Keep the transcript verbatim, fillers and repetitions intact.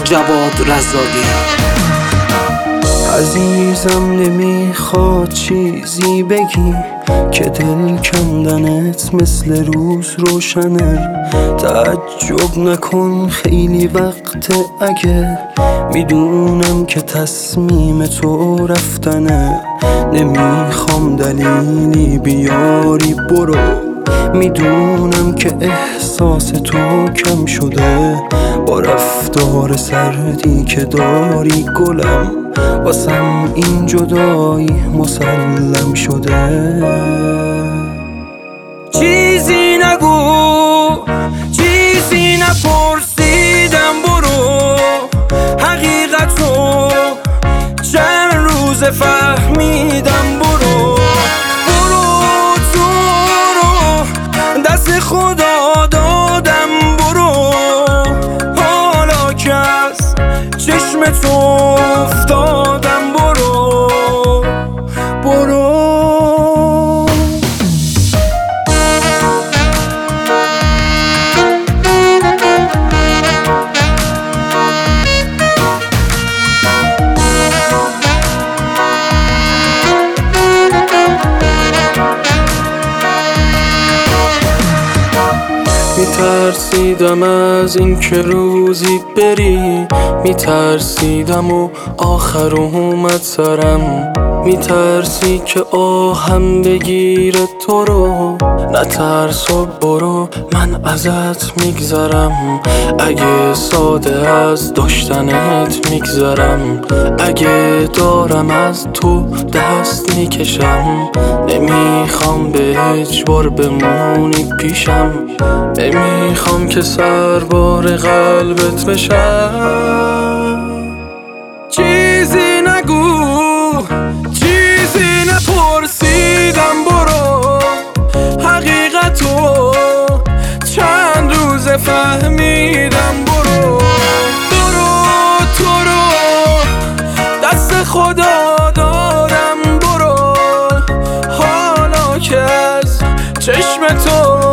جواد رزاقی. عزیزم نمیخواد چیزی بگی که دل کندنت مثل روز روشنه. تعجب نکن خیلی وقت اگه میدونم که تصمیم تو رفتنه. نمیخوام دلیلی بیاری برو، میدونم که احساس تو کم شده با رفتار سردی که داری گلم. واسم این جدایی مسلم شده. چیزی نگو، چیزی نپرسیدم برو، حقیقتو چند روز فهمیدم برو. برو تو رو دست خدا دادم برو، حالا که از چشم تو افتادم برو برو. میترسیدم از این که روزی بری، میترسیدم و آخر اومد سرم. میترسی که آهم بگیره تو رو، نترس و برو من ازت میگذرم. اگه ساده از داشتنت میگذرم، اگه دارم از تو دست میکشم. نمیخوام به اجبار بمونی پیشم، نمیخوام که سربار قلبت بشم. چیزی نگو، چیزی نپرسیدم برو، حقیقتو چند روز فهمیدم برو. برو تو رو دست خدا دادم برو، حالا که از چشم تو